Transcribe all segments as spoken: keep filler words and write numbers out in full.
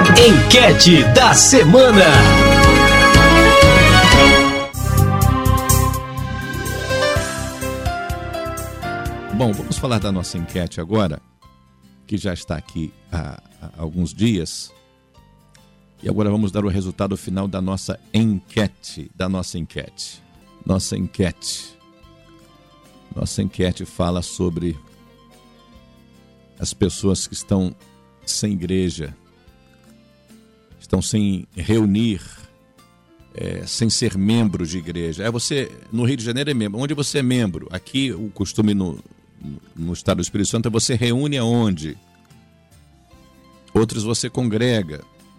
Enquete da semana. Bom, vamos falar da nossa enquete agora, que já está aqui há, há alguns dias. E agora vamos dar o resultado final da nossa enquete, da nossa enquete. Nossa enquete. Nossa enquete fala sobre as pessoas que estão sem igreja, estão sem reunir, é, sem ser membro de igreja. É você, no Rio de Janeiro é membro. Onde você é membro? Aqui o costume no, no estado do Espírito Santo é você reúne aonde? Outros você congrega.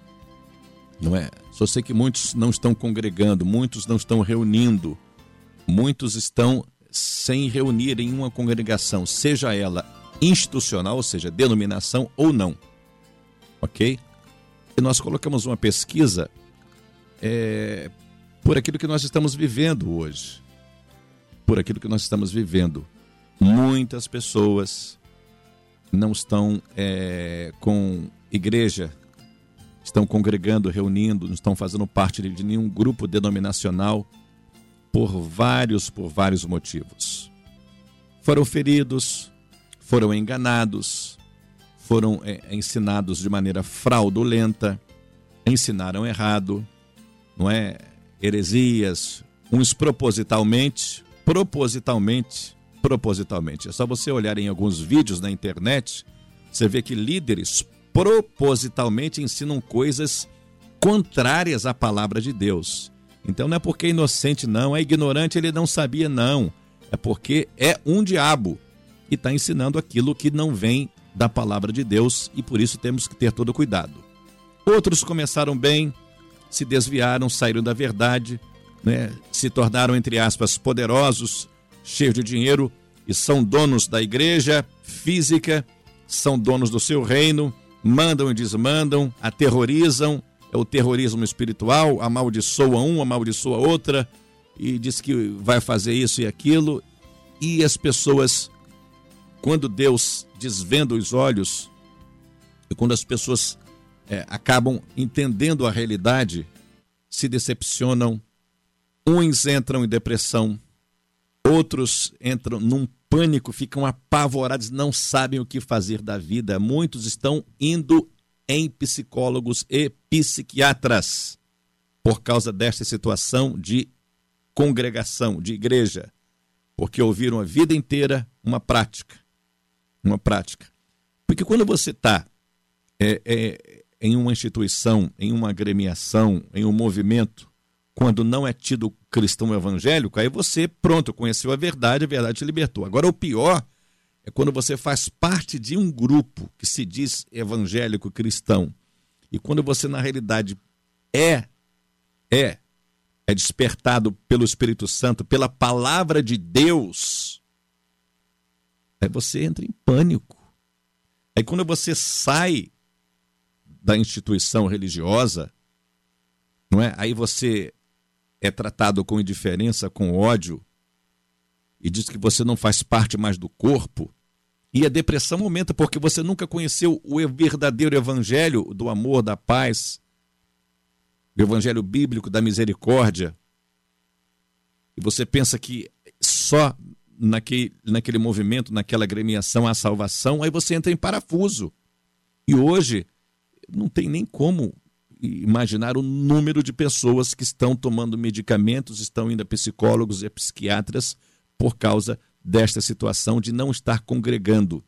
Não é? Só sei que muitos não estão congregando, muitos não estão reunindo, muitos estão sem reunir em uma congregação, seja ela institucional, ou seja, denominação ou não. Ok? E nós colocamos uma pesquisa é, por aquilo que nós estamos vivendo hoje. Por aquilo que nós estamos vivendo. Muitas pessoas não estão é, com igreja, estão congregando, reunindo, não estão fazendo parte de nenhum grupo denominacional por vários, por vários motivos. Foram feridos, foram enganados, foram é, ensinados de maneira fraudulenta, ensinaram errado, não é? Heresias, uns propositalmente, propositalmente, propositalmente. É só você olhar em alguns vídeos na internet, você vê que líderes propositalmente ensinam coisas contrárias à palavra de Deus. Então não é porque é inocente não, é ignorante, ele não sabia não. É porque é um diabo e está ensinando aquilo que não vem da palavra de Deus e por isso temos que ter todo cuidado. Outros começaram bem, se desviaram, saíram da verdade, né? Se tornaram, entre aspas, poderosos, cheios de dinheiro e são donos da igreja física, são donos do seu reino, mandam e desmandam, aterrorizam, é o terrorismo espiritual, amaldiçoa um, amaldiçoa outra e diz que vai fazer isso e aquilo. E as pessoas, quando Deus desvenda os olhos, e quando as pessoas é, acabam entendendo a realidade, se decepcionam, uns entram em depressão, outros entram num pânico, ficam apavorados, não sabem o que fazer da vida. Muitos estão indo em psicólogos e psiquiatras por causa desta situação de congregação, de igreja, porque ouviram a vida inteira uma prática, uma prática. Porque quando você está é, é, em uma instituição, em uma agremiação, em um movimento, quando não é tido cristão evangélico, aí você, pronto, conheceu a verdade, a verdade te libertou. Agora, o pior é quando você faz parte de um grupo que se diz evangélico cristão, e quando você, na realidade, é, é, é despertado pelo Espírito Santo, pela palavra de Deus, aí você entra em pânico. Aí quando você sai da instituição religiosa, não é? Aí você é tratado com indiferença, com ódio, e diz que você não faz parte mais do corpo, e a depressão aumenta porque você nunca conheceu o verdadeiro evangelho do amor, da paz, o evangelho bíblico da misericórdia, e você pensa que só naquele, naquele movimento, naquela agremiação há salvação, aí você entra em parafuso. E hoje não tem nem como imaginar o número de pessoas que estão tomando medicamentos, estão indo a psicólogos e a psiquiatras por causa desta situação de não estar congregando.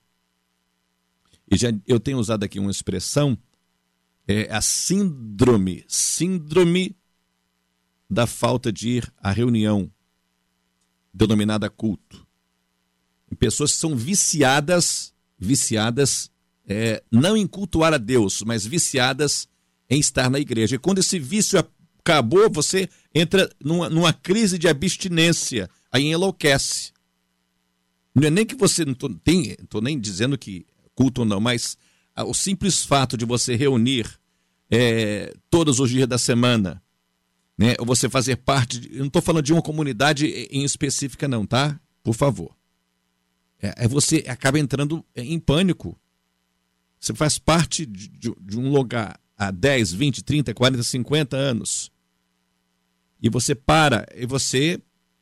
E já eu tenho usado aqui uma expressão, é a síndrome, síndrome da falta de ir à reunião, denominada culto. Pessoas que são viciadas, viciadas, é, não em cultuar a Deus, mas viciadas em estar na igreja. E quando esse vício acabou, você entra numa, numa crise de abstinência, aí enlouquece. Não é nem que você, não estou nem dizendo que culto ou não, mas ah, o simples fato de você reunir é, todos os dias da semana, né, ou você fazer parte, de, eu não estou falando de uma comunidade em específica não, tá? Por favor. É, é você acaba entrando em pânico. Você faz parte de, de, de um lugar há dez, vinte, trinta, quarenta, cinquenta anos. E você para, e você...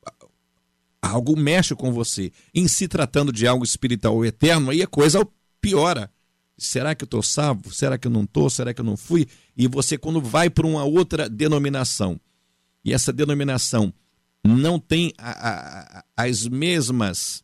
algo mexe com você. Em se tratando de algo espiritual eterno, aí a coisa piora. Será que eu estou salvo? Será que eu não estou? Será que eu não fui? E você, quando vai para uma outra denominação, e essa denominação não tem a, a, as mesmas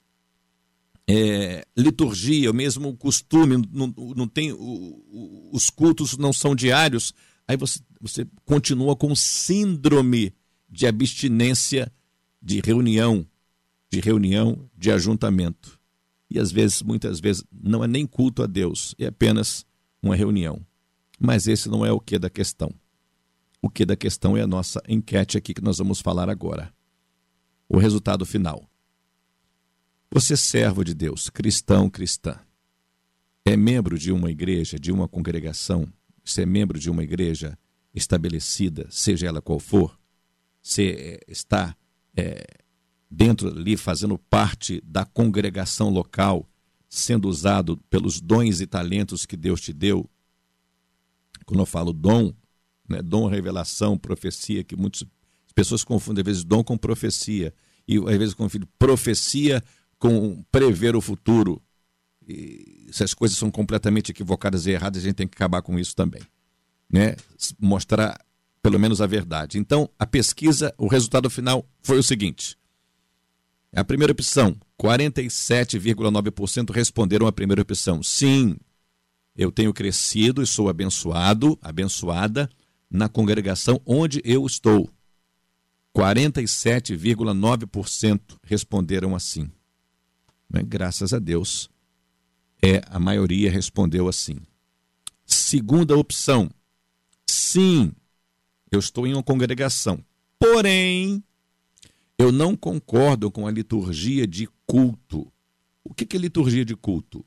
é, liturgia, o mesmo costume, não, não tem, o, o, os cultos não são diários, aí você, você continua com síndrome de abstinência de reunião, de reunião, de ajuntamento. E às vezes, muitas vezes, não é nem culto a Deus, é apenas uma reunião. Mas esse não é o que da questão. O que da questão é a nossa enquete aqui que nós vamos falar agora. O resultado final. Você, servo de Deus, cristão, cristã, é membro de uma igreja, de uma congregação, você é membro de uma igreja estabelecida, seja ela qual for, você está é, dentro ali, fazendo parte da congregação local, sendo usado pelos dons e talentos que Deus te deu. Quando eu falo dom, né, dom, revelação, profecia, que muitas pessoas confundem às vezes dom com profecia, e às vezes confundem profecia com prever o futuro. E essas coisas são completamente equivocadas e erradas, a gente tem que acabar com isso também, né? Mostrar pelo menos a verdade. Então, a pesquisa, o resultado final foi o seguinte: a primeira opção, quarenta e sete vírgula nove por cento responderam à primeira opção. Sim, eu tenho crescido e sou abençoado, abençoada na congregação onde eu estou. quarenta e sete vírgula nove por cento responderam assim. Né? Graças a Deus, é, a maioria respondeu assim. Segunda opção, sim, eu estou em uma congregação, porém, eu não concordo com a liturgia de culto. O que é liturgia de culto?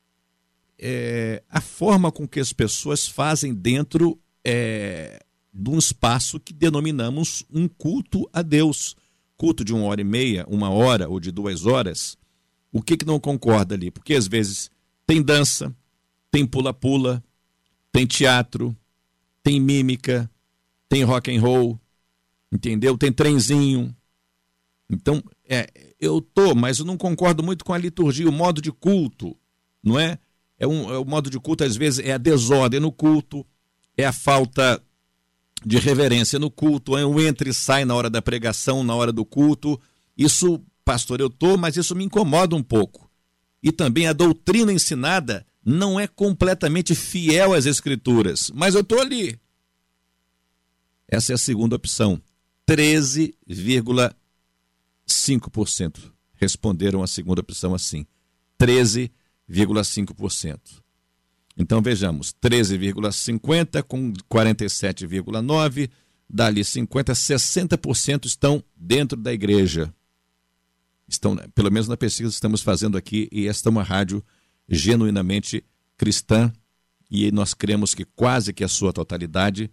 É a forma com que as pessoas fazem dentro é, de um espaço que denominamos um culto a Deus. Culto de uma hora e meia, uma hora ou de duas horas. O que, que não concorda ali? Porque às vezes tem dança, tem pula-pula, tem teatro, tem mímica, tem rock and roll, entendeu? Tem trenzinho. Então, é, eu tô, mas eu não concordo muito com a liturgia, o modo de culto, não é? É, um, é o modo de culto, às vezes, é a desordem no culto, é a falta de reverência no culto, é o entra e sai na hora da pregação, na hora do culto. Isso, pastor, eu tô, mas isso me incomoda um pouco. E também a doutrina ensinada não é completamente fiel às Escrituras, mas eu tô ali. Essa é a segunda opção. treze vírgula cinco por cento responderam a segunda opção assim. treze vírgula cinco por cento. Então vejamos, treze vírgula cinquenta com quarenta e sete vírgula nove, dali cinquenta, sessenta por cento estão dentro da igreja. Estão, pelo menos na pesquisa que estamos fazendo aqui, e esta é uma rádio genuinamente cristã, e nós cremos que quase que a sua totalidade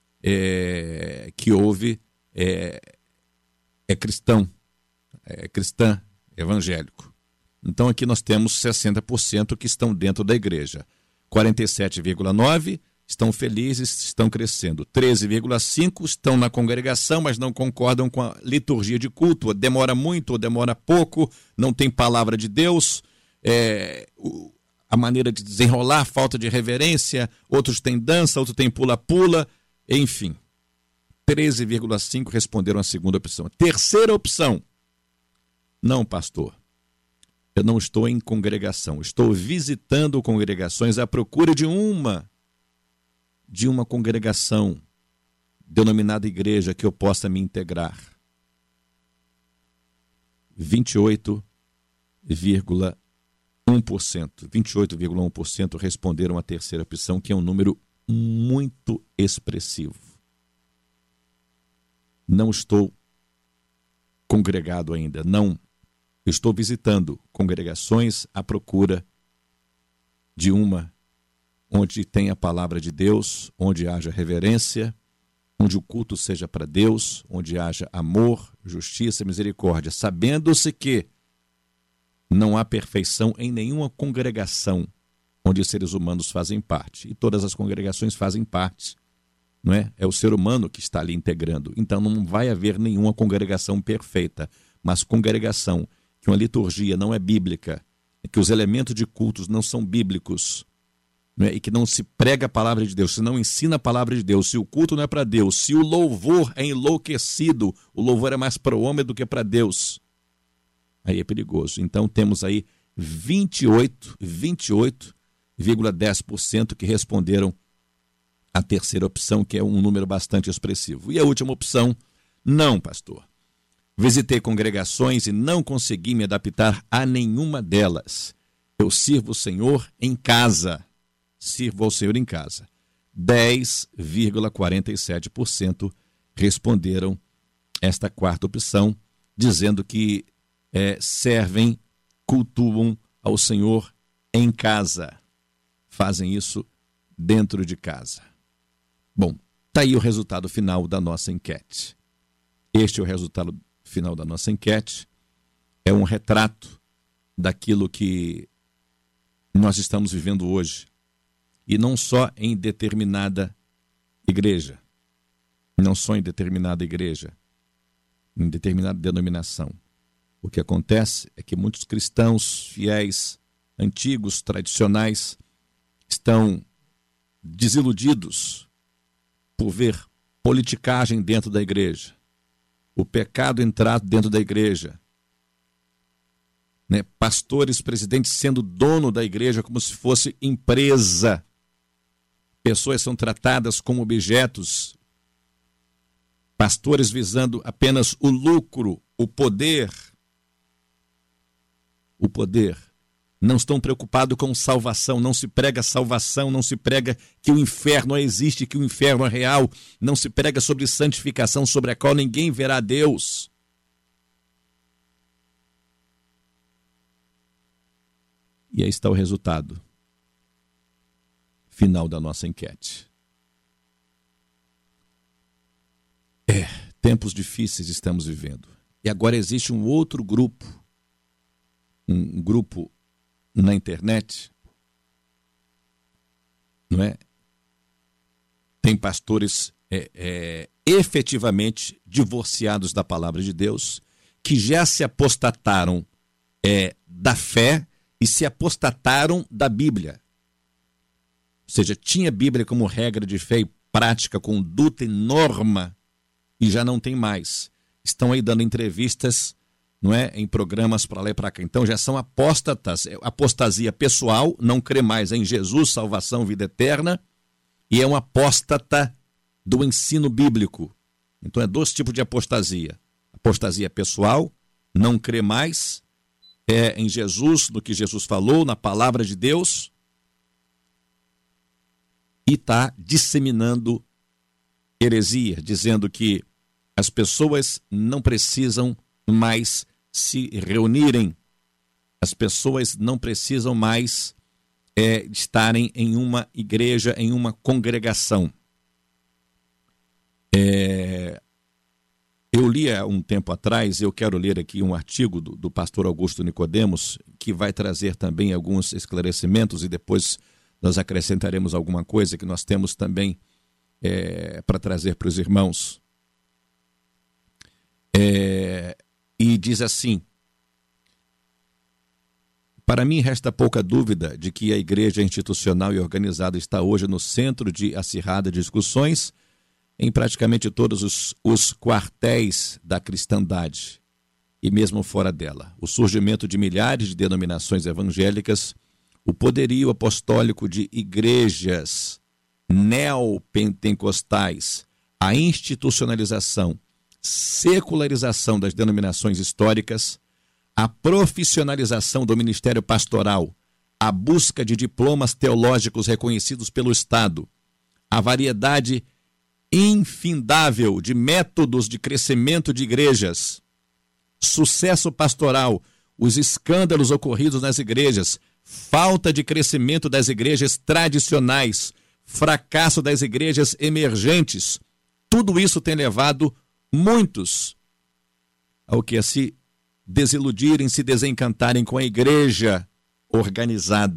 é, que houve é, é cristão, é cristã, evangélico. Então aqui nós temos sessenta por cento que estão dentro da igreja. quarenta e sete vírgula nove por cento estão felizes, estão crescendo. treze vírgula cinco por cento estão na congregação, mas não concordam com a liturgia de culto. Demora muito ou demora pouco, não tem palavra de Deus, é, o, a maneira de desenrolar, falta de reverência, outros têm dança, outros têm pula-pula, enfim. treze vírgula cinco por cento responderam a segunda opção. Terceira opção, não, pastor. Eu não estou em congregação, estou visitando congregações à procura de uma, de uma congregação denominada igreja que eu possa me integrar. vinte e oito vírgula um por cento. vinte e oito vírgula um por cento responderam a terceira opção, que é um número muito expressivo. Não estou congregado ainda, não. Eu estou visitando congregações à procura de uma onde tem a palavra de Deus, onde haja reverência, onde o culto seja para Deus, onde haja amor, justiça e misericórdia, sabendo-se que não há perfeição em nenhuma congregação onde os seres humanos fazem parte. E todas as congregações fazem parte, não é? É o ser humano que está ali integrando. Então não vai haver nenhuma congregação perfeita, mas congregação que uma liturgia não é bíblica, que os elementos de cultos não são bíblicos, não é? E que não se prega a palavra de Deus, se não ensina a palavra de Deus, se o culto não é para Deus, se o louvor é enlouquecido, o louvor é mais para o homem do que para Deus, aí é perigoso. Então temos aí vinte e oito vírgula dez por cento que responderam a terceira opção, que é um número bastante expressivo. E a última opção, não, pastor. Visitei congregações e não consegui me adaptar a nenhuma delas. Eu sirvo o Senhor em casa. Sirvo ao Senhor em casa. dez vírgula quarenta e sete por cento responderam esta quarta opção, dizendo que é, servem, cultuam ao Senhor em casa. Fazem isso dentro de casa. Bom, está aí o resultado final da nossa enquete. Este é o resultado final da nossa enquete. É um retrato daquilo que nós estamos vivendo hoje. E não só em determinada igreja. Não só em determinada igreja. Em determinada denominação. O que acontece é que muitos cristãos fiéis, antigos, tradicionais, estão desiludidos por ver politicagem dentro da igreja, o pecado entrar dentro da igreja, né? Pastores, presidentes sendo dono da igreja como se fosse empresa, pessoas são tratadas como objetos, pastores visando apenas o lucro, o poder, o poder. Não estão preocupados com salvação, não se prega salvação, não se prega que o inferno existe, que o inferno é real, não se prega sobre santificação, sobre a qual ninguém verá Deus. E aí está o resultado final da nossa enquete. É, tempos difíceis estamos vivendo. E agora existe um outro grupo, um grupo na internet, não é? Tem pastores é, é, efetivamente divorciados da palavra de Deus, que já se apostataram é, da fé e se apostataram da Bíblia. Ou seja, tinha a Bíblia como regra de fé e prática, conduta e norma, e já não tem mais. Estão aí dando entrevistas, não é, em programas para lá e para cá. Então já são apóstatas, apostasia pessoal, não crê mais em Jesus, salvação, vida eterna, e é um apóstata do ensino bíblico. Então é dois tipos de apostasia. Apostasia pessoal, não crê mais é, em Jesus, no que Jesus falou, na palavra de Deus, e está disseminando heresia, dizendo que as pessoas não precisam mais se reunirem, as pessoas não precisam mais é, estarem em uma igreja, em uma congregação. É, eu li há um tempo atrás, eu quero ler aqui um artigo do, do pastor Augusto Nicodemos, que vai trazer também alguns esclarecimentos e depois nós acrescentaremos alguma coisa que nós temos também é, para trazer para os irmãos. É, e diz assim: para mim resta pouca dúvida de que a igreja institucional e organizada está hoje no centro de acirradas discussões em praticamente todos os, os quartéis da cristandade e mesmo fora dela. O surgimento de milhares de denominações evangélicas, o poderio apostólico de igrejas neopentecostais, a institucionalização, secularização das denominações históricas, a profissionalização do ministério pastoral, a busca de diplomas teológicos reconhecidos pelo Estado, a variedade infindável de métodos de crescimento de igrejas, sucesso pastoral, os escândalos ocorridos nas igrejas, falta de crescimento das igrejas tradicionais, fracasso das igrejas emergentes, tudo isso tem levado muitos ao que a se desiludirem, se desencantarem com a igreja organizada,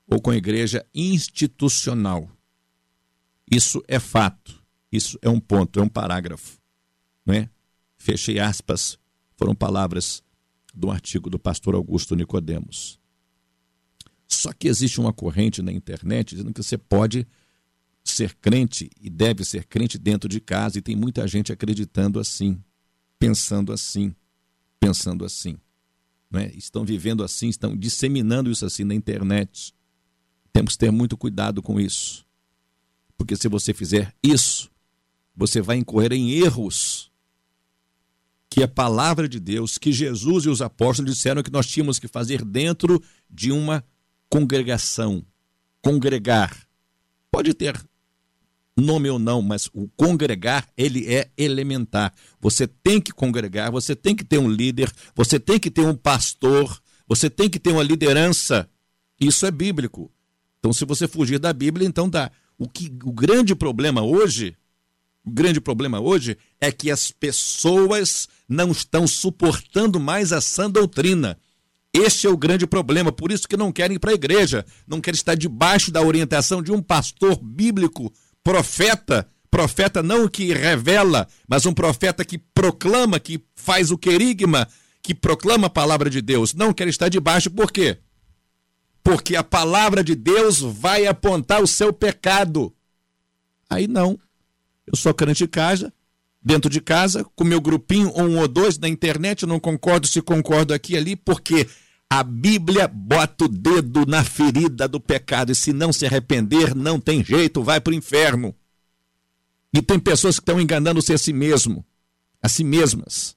ou com a igreja institucional. Isso é fato, isso é um ponto, é um parágrafo, não é? Fechei aspas, foram palavras do artigo do pastor Augusto Nicodemos. Só que existe uma corrente na internet dizendo que você pode ser crente e deve ser crente dentro de casa, e tem muita gente acreditando assim, pensando assim, pensando assim, não é? Estão vivendo assim, estão disseminando isso assim na internet. Temos que ter muito cuidado com isso, porque se você fizer isso, você vai incorrer em erros que a palavra de Deus, que Jesus e os apóstolos disseram que nós tínhamos que fazer dentro de uma congregação. Congregar. Pode ter nome ou não, mas o congregar, ele é elementar. Você tem que congregar, você tem que ter um líder, você tem que ter um pastor, você tem que ter uma liderança. Isso é bíblico. Então, se você fugir da Bíblia, então dá. O, que, o grande problema hoje, o grande problema hoje é que as pessoas não estão suportando mais a sã doutrina. Este é o grande problema, por isso que não querem ir para a igreja, não querem estar debaixo da orientação de um pastor bíblico, profeta, profeta não que revela, mas um profeta que proclama, que faz o querigma, que proclama a palavra de Deus. Não querem estar debaixo, por quê? Porque a palavra de Deus vai apontar o seu pecado. Aí não. Eu sou crente de casa, dentro de casa, com meu grupinho, um ou dois na internet, eu não concordo se concordo aqui e ali, porque a Bíblia bota o dedo na ferida do pecado, e se não se arrepender, não tem jeito, vai para o inferno. E tem pessoas que estão enganando-se a si mesmo, a si mesmas.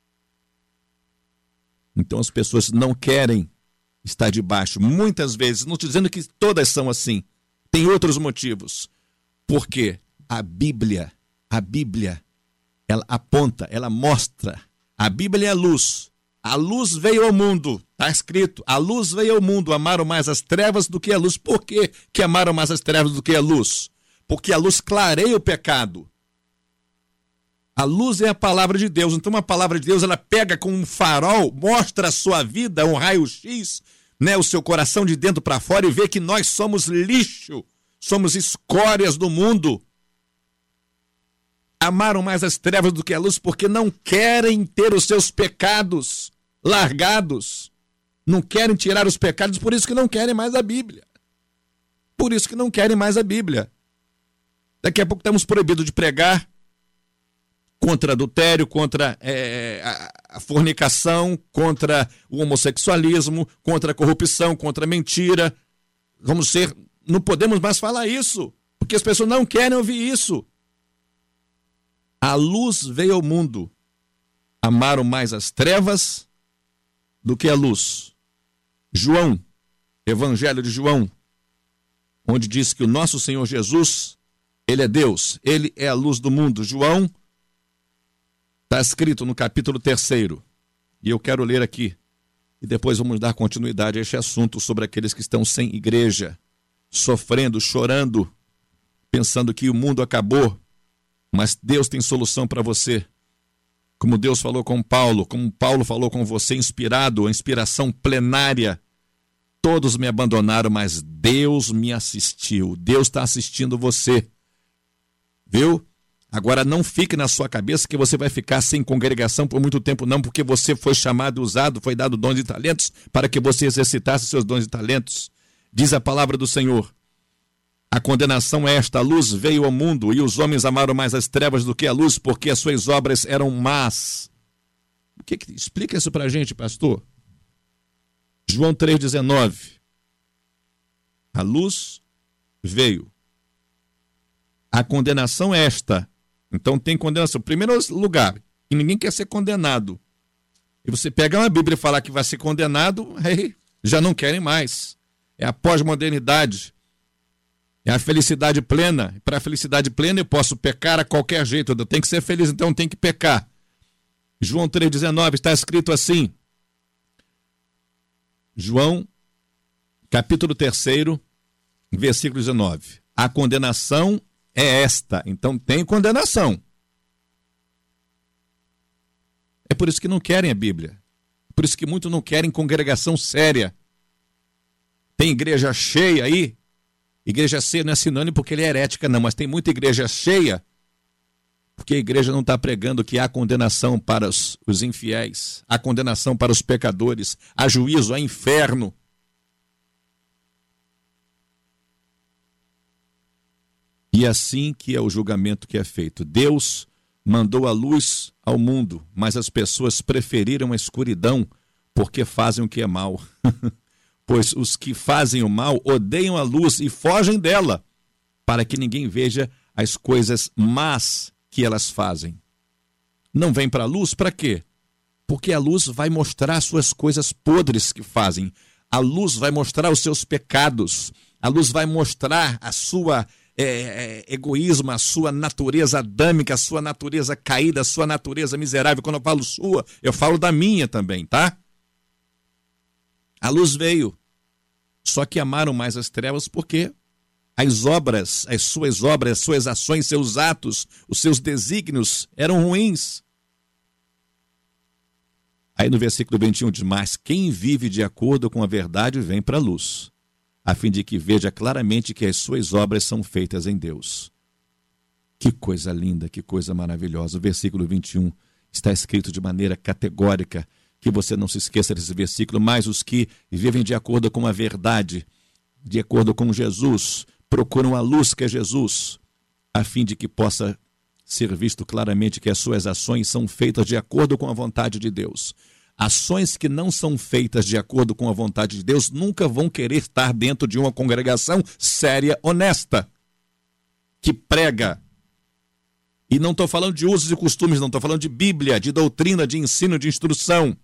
Então as pessoas não querem estar debaixo, muitas vezes, não estou dizendo que todas são assim, tem outros motivos. Por quê? A Bíblia, a Bíblia, ela aponta, ela mostra. A Bíblia é a luz. A luz veio ao mundo, está escrito. A luz veio ao mundo, amaram mais as trevas do que a luz. Por que que amaram mais as trevas do que a luz? Porque a luz clareia o pecado. A luz é a palavra de Deus. Então a palavra de Deus, ela pega com um farol, mostra a sua vida, um raio-x, né, o seu coração de dentro para fora, e vê que nós somos lixo, somos escórias do mundo. Amaram mais as trevas do que a luz porque não querem ter os seus pecados largados. Não querem tirar os pecados, por isso que não querem mais a Bíblia. Por isso que não querem mais a Bíblia. Daqui a pouco estamos proibidos de pregar contra adultério, contra é, a, a fornicação, contra o homossexualismo, contra a corrupção, contra a mentira. Vamos ser, não podemos mais falar isso, porque as pessoas não querem ouvir isso. A luz veio ao mundo, amaram mais as trevas do que a luz. João, Evangelho de João, onde diz que o nosso Senhor Jesus, ele é Deus, ele é a luz do mundo. João, está escrito no capítulo terceiro, e eu quero ler aqui, e depois vamos dar continuidade a este assunto sobre aqueles que estão sem igreja, sofrendo, chorando, pensando que o mundo acabou. Mas Deus tem solução para você. Como Deus falou com Paulo, como Paulo falou com você, inspirado, a inspiração plenária. Todos me abandonaram, mas Deus me assistiu. Deus está assistindo você. Viu? Agora não fique na sua cabeça que você vai ficar sem congregação por muito tempo, não, porque você foi chamado e usado, foi dado dons e talentos para que você exercitasse seus dons e talentos. Diz a palavra do Senhor. A condenação é esta: a luz veio ao mundo e os homens amaram mais as trevas do que a luz, porque as suas obras eram más. O que, que explica isso para a gente, pastor? João três, dezenove. A luz veio. A condenação é esta. Então tem condenação. Primeiro lugar, que ninguém quer ser condenado. E você pegar uma Bíblia e falar que vai ser condenado, aí já não querem mais. É a pós-modernidade. É a felicidade plena. Para a felicidade plena eu posso pecar a qualquer jeito. Eu tenho que ser feliz, então eu tenho que pecar. João três, dezenove está escrito assim. João, capítulo terceiro, versículo dezenove. A condenação é esta. Então tem condenação. É por isso que não querem a Bíblia. Por isso que muitos não querem congregação séria. Tem igreja cheia aí. Igreja cheia não é sinônimo porque ele é herética, não, mas tem muita igreja cheia porque a igreja não está pregando que há condenação para os, os infiéis, há condenação para os pecadores, há juízo, há inferno. E assim que é o julgamento que é feito. Deus mandou a luz ao mundo, mas as pessoas preferiram a escuridão porque fazem o que é mal. Pois os que fazem o mal odeiam a luz e fogem dela, para que ninguém veja as coisas más que elas fazem. Não vem para a luz para quê? Porque a luz vai mostrar suas coisas podres que fazem. A luz vai mostrar os seus pecados. A luz vai mostrar a sua é, é, egoísmo, a sua natureza adâmica, a sua natureza caída, a sua natureza miserável. Quando eu falo sua, eu falo da minha também, tá? A luz veio. Só que amaram mais as trevas porque as obras, as suas obras, as suas ações, seus atos, os seus desígnios eram ruins. Aí no versículo vinte e um diz, mas quem vive de acordo com a verdade vem para a luz, a fim de que veja claramente que as suas obras são feitas em Deus. Que coisa linda, que coisa maravilhosa. O versículo vinte e um está escrito de maneira categórica, que você não se esqueça desse versículo, mas os que vivem de acordo com a verdade, de acordo com Jesus, procuram a luz que é Jesus, a fim de que possa ser visto claramente que as suas ações são feitas de acordo com a vontade de Deus. Ações que não são feitas de acordo com a vontade de Deus nunca vão querer estar dentro de uma congregação séria, honesta, que prega. E não estou falando de usos e costumes, não estou falando de Bíblia, de doutrina, de ensino, de instrução.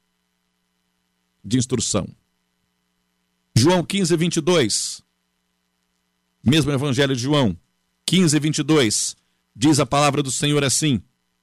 De instrução. João quinze, vinte e dois. Mesmo Evangelho de João, quinze, vinte e dois, diz a palavra do Senhor assim: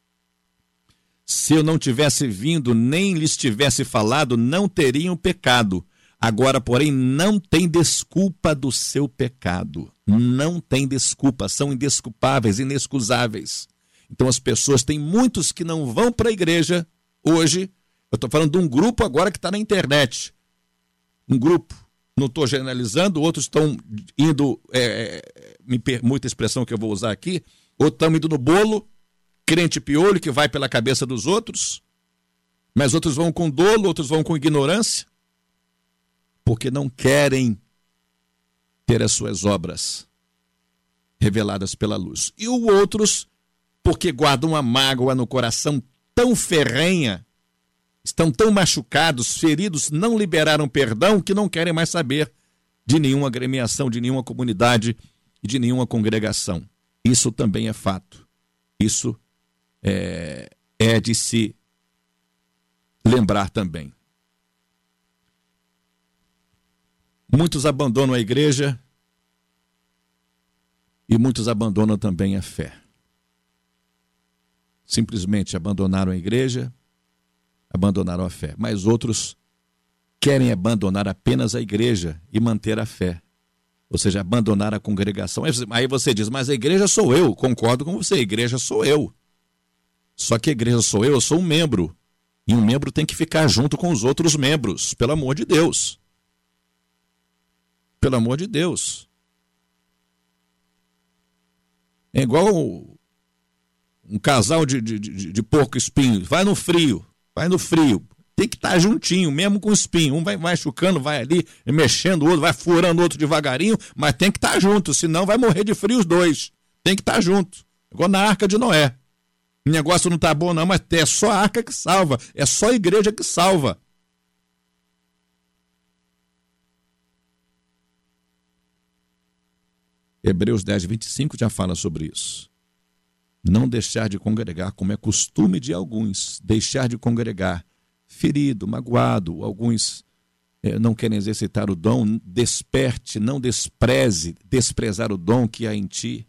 se eu não tivesse vindo, nem lhes tivesse falado, não teriam pecado. Agora, porém, não tem desculpa do seu pecado. Não tem desculpa, são indesculpáveis, inexcusáveis. Então as pessoas, tem muitos que não vão para a igreja hoje. Eu estou falando de um grupo agora que está na internet. Um grupo. Não estou generalizando, outros estão indo, é, me permita a expressão que eu vou usar aqui, outros estão indo no bolo, crente piolho que vai pela cabeça dos outros, mas outros vão com dolo, outros vão com ignorância, porque não querem ter as suas obras reveladas pela luz. E os outros, porque guardam uma mágoa no coração tão ferrenha, estão tão machucados, feridos, não liberaram perdão, que não querem mais saber de nenhuma agremiação, de nenhuma comunidade e de nenhuma congregação. Isso também é fato. Isso é, é de se lembrar também. Muitos abandonam a igreja e muitos abandonam também a fé. Simplesmente abandonaram a igreja, abandonaram a fé, mas outros querem abandonar apenas a igreja e manter a fé, ou seja, abandonar a congregação. Aí você diz, mas a igreja sou eu. Concordo com você, a igreja sou eu. Só que a igreja sou eu, eu sou um membro, e um membro tem que ficar junto com os outros membros, pelo amor de Deus. Pelo amor de Deus. É igual um casal de, de, de, de porco espinho, vai no frio, vai no frio, tem que estar juntinho, mesmo com espinho. Um vai machucando, vai ali, mexendo o outro, vai furando o outro devagarinho, mas tem que estar junto, senão vai morrer de frio os dois. Tem que estar junto. Igual na Arca de Noé. O negócio não está bom não, mas é só a arca que salva, é só a igreja que salva. Hebreus dez, vinte e cinco já fala sobre isso. Não deixar de congregar, como é costume de alguns, deixar de congregar, ferido, magoado, alguns eh, não querem exercitar o dom, desperte, não despreze, desprezar o dom que há em ti.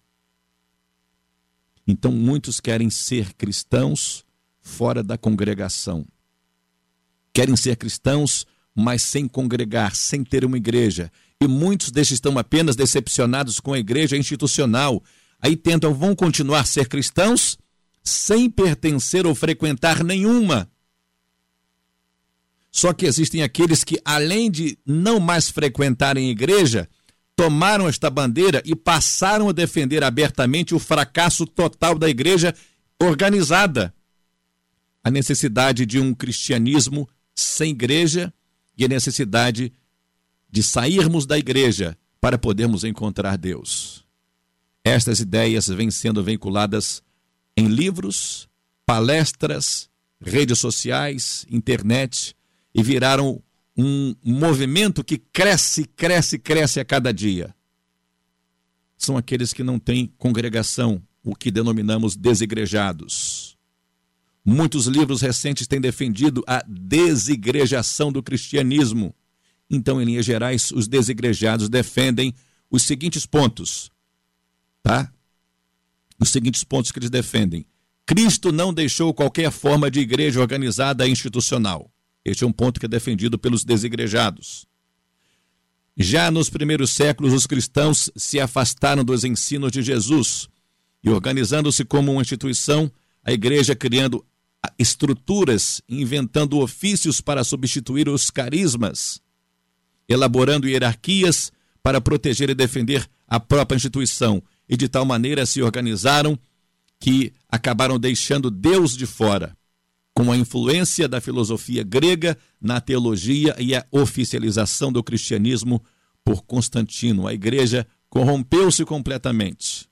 Então muitos querem ser cristãos fora da congregação. Querem ser cristãos, mas sem congregar, sem ter uma igreja. E muitos destes estão apenas decepcionados com a igreja institucional. Aí tentam, vão continuar a ser cristãos sem pertencer ou frequentar nenhuma. Só que existem aqueles que, além de não mais frequentarem a igreja, tomaram esta bandeira e passaram a defender abertamente o fracasso total da igreja organizada. A necessidade de um cristianismo sem igreja e a necessidade de sairmos da igreja para podermos encontrar Deus. Estas ideias vêm sendo vinculadas em livros, palestras, redes sociais, internet, e viraram um movimento que cresce, cresce, cresce a cada dia. São aqueles que não têm congregação, o que denominamos desigrejados. Muitos livros recentes têm defendido a desigrejação do cristianismo. Então, em linhas gerais, os desigrejados defendem os seguintes pontos, tá? Os seguintes pontos que eles defendem. Cristo não deixou qualquer forma de igreja organizada e institucional. Este é um ponto que é defendido pelos desigrejados. Já nos primeiros séculos, os cristãos se afastaram dos ensinos de Jesus e, organizando-se como uma instituição, a igreja criando estruturas, inventando ofícios para substituir os carismas, elaborando hierarquias para proteger e defender a própria instituição, e de tal maneira se organizaram que acabaram deixando Deus de fora, com a influência da filosofia grega na teologia e a oficialização do cristianismo por Constantino. A igreja corrompeu-se completamente.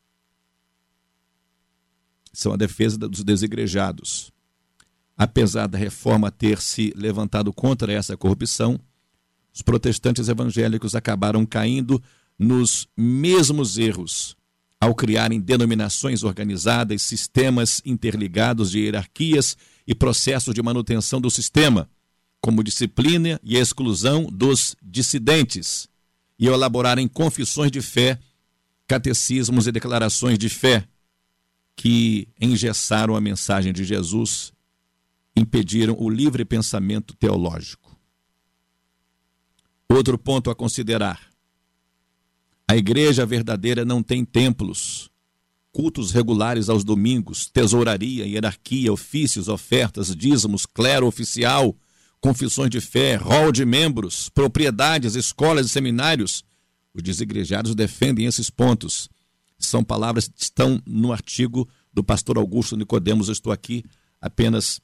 São a defesa dos desigrejados. Apesar da reforma ter se levantado contra essa corrupção, os protestantes evangélicos acabaram caindo nos mesmos erros ao criarem denominações organizadas, sistemas interligados de hierarquias e processos de manutenção do sistema, como disciplina e exclusão dos dissidentes, e elaborarem confissões de fé, catecismos e declarações de fé que engessaram a mensagem de Jesus, impediram o livre pensamento teológico. Outro ponto a considerar: a igreja verdadeira não tem templos, cultos regulares aos domingos, tesouraria, hierarquia, ofícios, ofertas, dízimos, clero oficial, confissões de fé, rol de membros, propriedades, escolas e seminários. Os desigrejados defendem esses pontos. São palavras que estão no artigo do pastor Augusto Nicodemos. Eu estou aqui apenas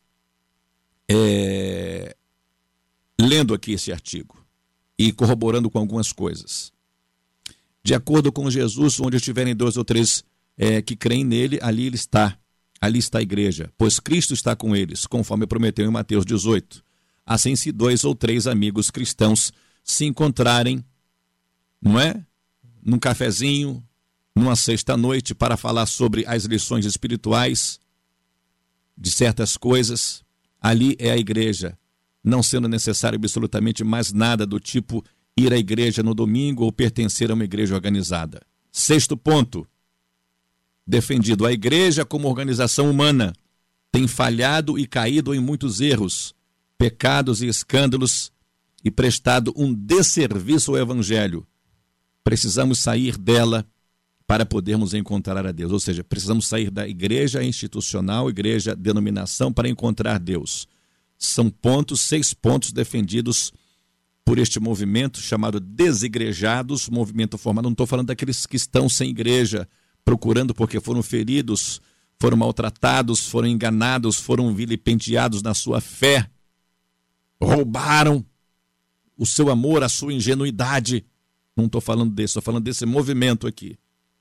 é, lendo aqui esse artigo e corroborando com algumas coisas. De acordo com Jesus, onde estiverem dois ou três é, que creem nele, ali ele está. Ali está a igreja, pois Cristo está com eles, conforme prometeu em Mateus dezoito. Assim, se dois ou três amigos cristãos se encontrarem, não é? Num cafezinho, numa sexta-noite, para falar sobre as lições espirituais de certas coisas, ali é a igreja, não sendo necessário absolutamente mais nada do tipo ir à igreja no domingo ou pertencer a uma igreja organizada. Sexto ponto, defendido: a igreja como organização humana tem falhado e caído em muitos erros, pecados e escândalos e prestado um desserviço ao evangelho. Precisamos sair dela para podermos encontrar a Deus. Ou seja, precisamos sair da igreja institucional, igreja denominação, para encontrar Deus. São pontos, seis pontos defendidos por este movimento chamado desigrejados, movimento formado. Não estou falando daqueles que estão sem igreja, procurando porque foram feridos, foram maltratados, foram enganados, foram vilipendiados na sua fé, roubaram o seu amor, a sua ingenuidade. Não estou falando desse, estou falando desse movimento aqui.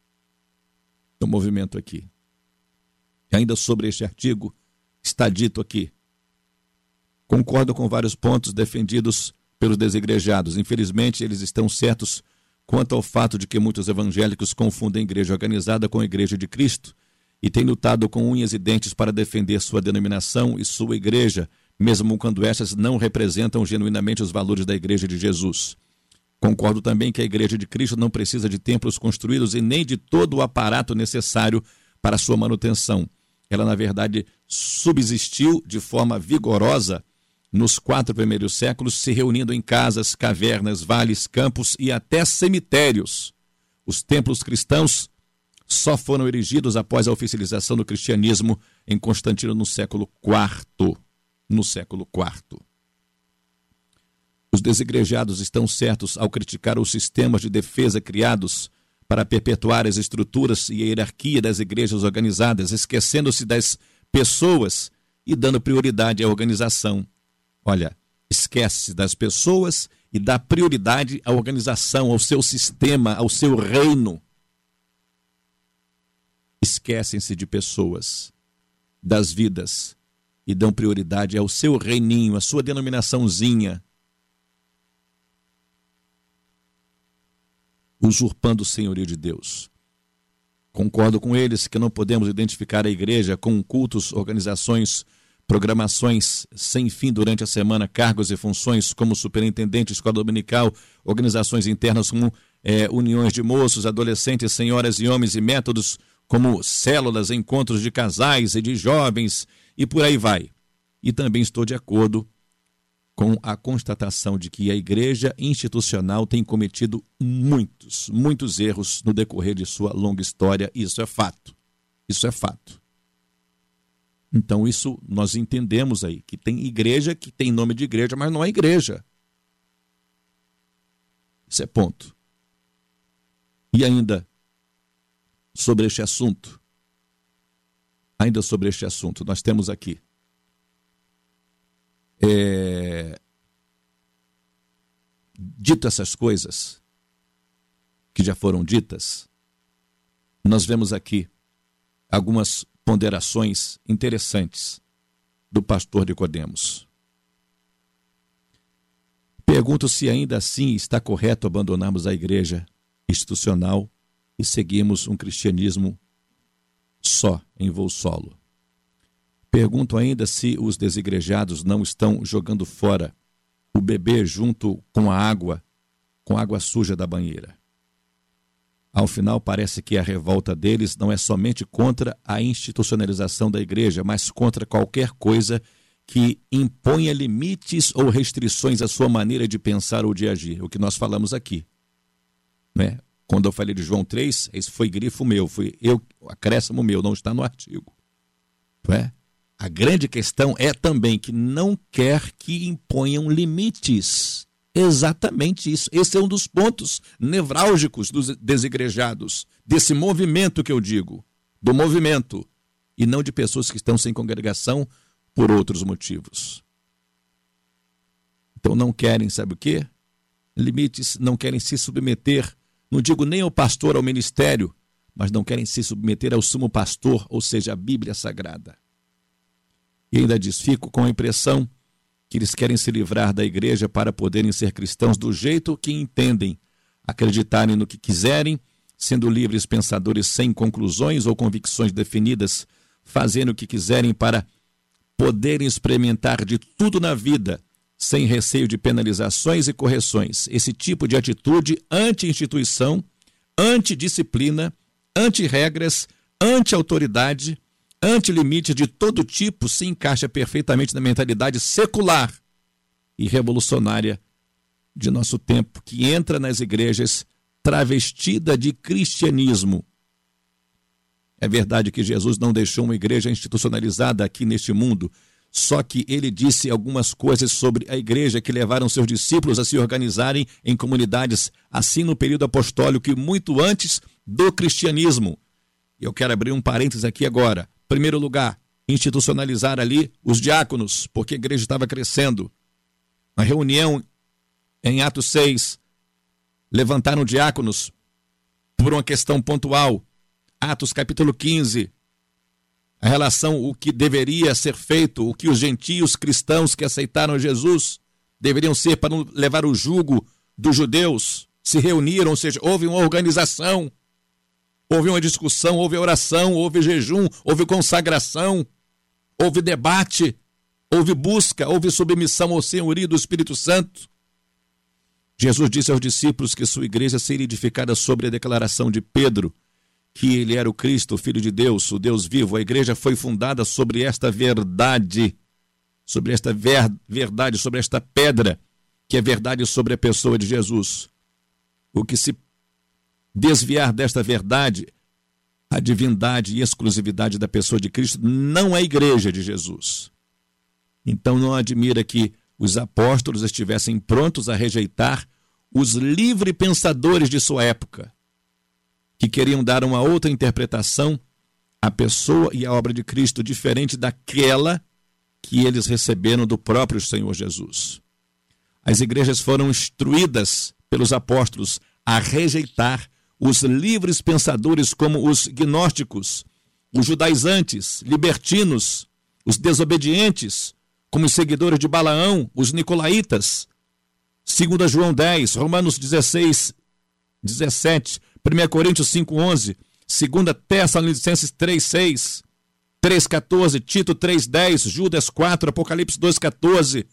O movimento aqui. E ainda sobre este artigo, está dito aqui: concordo com vários pontos defendidos pelos desigrejados. Infelizmente, eles estão certos quanto ao fato de que muitos evangélicos confundem a igreja organizada com a igreja de Cristo e têm lutado com unhas e dentes para defender sua denominação e sua igreja, mesmo quando essas não representam genuinamente os valores da igreja de Jesus. Concordo também que a igreja de Cristo não precisa de templos construídos e nem de todo o aparato necessário para sua manutenção. Ela, na verdade, subsistiu de forma vigorosa nos quatro primeiros séculos, se reunindo em casas, cavernas, vales, campos e até cemitérios. Os templos cristãos só foram erigidos após a oficialização do cristianismo em Constantino no século quarto. No século quarto. Os desigrejados estão certos ao criticar os sistemas de defesa criados para perpetuar as estruturas e a hierarquia das igrejas organizadas, esquecendo-se das pessoas e dando prioridade à organização. Olha, esquece das pessoas e dá prioridade à organização, ao seu sistema, ao seu reino. Esquecem-se de pessoas, das vidas, e dão prioridade ao seu reininho, à sua denominaçãozinha, usurpando o senhorio de Deus. Concordo com eles que não podemos identificar a igreja com cultos, organizações, programações sem fim durante a semana, cargos e funções como superintendente, escola dominical, organizações internas como é, uniões de moços, adolescentes, senhoras e homens, e métodos como células, encontros de casais e de jovens, e por aí vai. E também estou de acordo com a constatação de que a igreja institucional tem cometido muitos, muitos erros no decorrer de sua longa história. Isso é fato. Isso é fato. Então isso nós entendemos aí, que tem igreja que tem nome de igreja, mas não é igreja. Isso é ponto. E ainda sobre este assunto, ainda sobre este assunto, nós temos aqui É, dito essas coisas que já foram ditas, nós vemos aqui algumas ponderações interessantes do pastor Nicodemos. Pergunto se ainda assim está correto abandonarmos a igreja institucional e seguirmos um cristianismo só, em voo solo. Pergunto ainda se os desigrejados não estão jogando fora o bebê junto com a água, com a água suja da banheira. Ao final, parece que a revolta deles não é somente contra a institucionalização da igreja, mas contra qualquer coisa que imponha limites ou restrições à sua maneira de pensar ou de agir. O que nós falamos aqui, né? Quando eu falei de João três, esse foi grifo meu, foi eu, acréscimo meu, não está no artigo. Não é? A grande questão é também que não quer que imponham limites. Exatamente isso. Esse é um dos pontos nevrálgicos dos desigrejados, desse movimento que eu digo, do movimento, e não de pessoas que estão sem congregação por outros motivos. Então não querem, sabe o quê? Limites, não querem se submeter, não digo nem ao pastor, ao ministério, mas não querem se submeter ao sumo pastor, ou seja, a Bíblia Sagrada. E ainda diz, fico com a impressão que eles querem se livrar da igreja para poderem ser cristãos do jeito que entendem, acreditarem no que quiserem, sendo livres pensadores sem conclusões ou convicções definidas, fazendo o que quiserem para poderem experimentar de tudo na vida, sem receio de penalizações e correções. Esse tipo de atitude anti-instituição, anti-disciplina, anti-regras, anti-autoridade, anti-limite de todo tipo se encaixa perfeitamente na mentalidade secular e revolucionária de nosso tempo, que entra nas igrejas travestida de cristianismo. É verdade que Jesus não deixou uma igreja institucionalizada aqui neste mundo, só que ele disse algumas coisas sobre a igreja que levaram seus discípulos a se organizarem em comunidades, assim no período apostólico e muito antes do cristianismo. Eu quero abrir um parênteses aqui agora. Primeiro lugar, institucionalizar ali os diáconos, porque a igreja estava crescendo. Na reunião em Atos seis, levantaram diáconos por uma questão pontual. Atos capítulo quinze, a relação, o que deveria ser feito, o que os gentios cristãos que aceitaram Jesus deveriam ser para não levar o jugo dos judeus, se reuniram, ou seja, houve uma organização. Houve uma discussão, houve oração, houve jejum, houve consagração, houve debate, houve busca, houve submissão ao senhorio do Espírito Santo. Jesus disse aos discípulos que sua igreja seria edificada sobre a declaração de Pedro, que ele era o Cristo, o Filho de Deus, o Deus vivo. A igreja foi fundada sobre esta verdade, sobre esta ver, verdade, sobre esta pedra, que é verdade sobre a pessoa de Jesus. O que se desviar desta verdade, a divindade e exclusividade da pessoa de Cristo, não é a igreja de Jesus. Então não admira que os apóstolos estivessem prontos a rejeitar os livre-pensadores de sua época, que queriam dar uma outra interpretação à pessoa e à obra de Cristo, diferente daquela que eles receberam do próprio Senhor Jesus. As igrejas foram instruídas pelos apóstolos a rejeitar os livres pensadores como os gnósticos, os judaizantes, libertinos, os desobedientes, como os seguidores de Balaão, os nicolaítas. Segundo João dez, Romanos dezesseis, dezessete, primeira Coríntios cinco, onze, segunda Tessalonicenses três, seis, três, quatorze, Tito três, dez, Judas quatro, Apocalipse dois, quatorze.